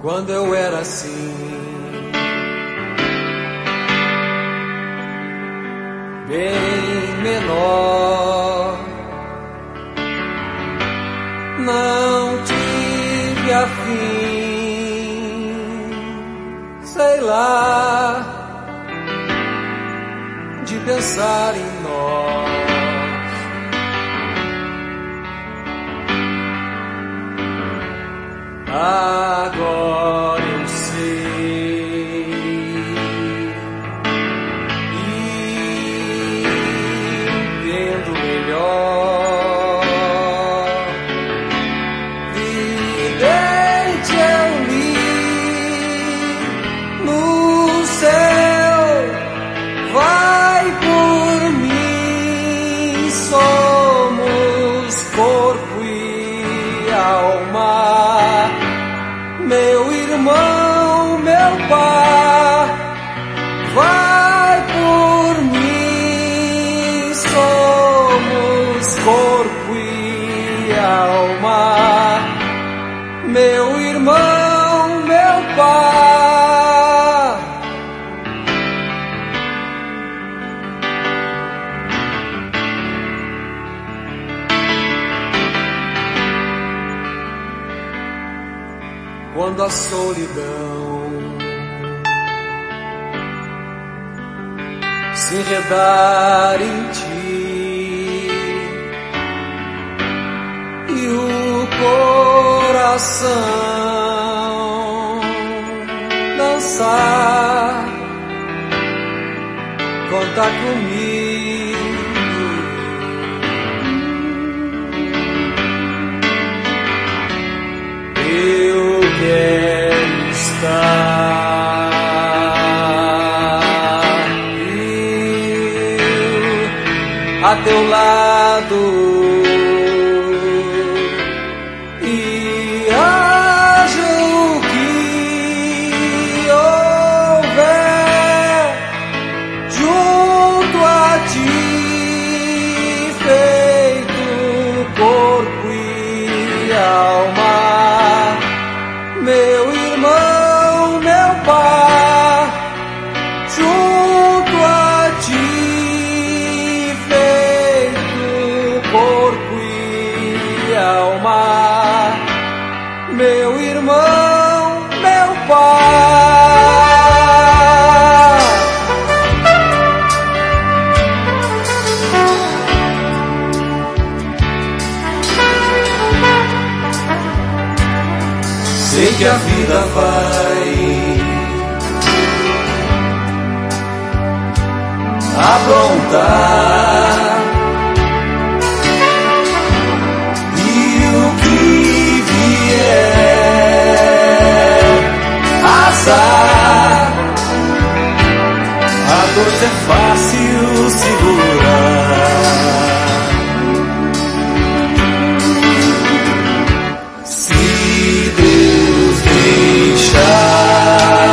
quando eu era assim, bem menor, não tive afim, sei lá, de pensar em nós. Agora eu sei e entendo melhor. Vidente eu li no céu, vai por mim, somos corpo e alma. Meu irmão, meu pai, vai por mim, somos corpo e alma. Meu irmão, meu pai. Quando a solidão se enredar em ti e o coração dançar, conta comigo. Eu quero estar a teu lado e haja o que houver junto a ti, feito corpo e alma. Meu irmão, meu pai, junto a ti, feito corpo e alma. Meu irmão, meu pai. Sei que a vida vai aprontar e o que vier, azar. A dor é fácil segurar.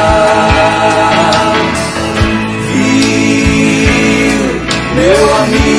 Meu amigo,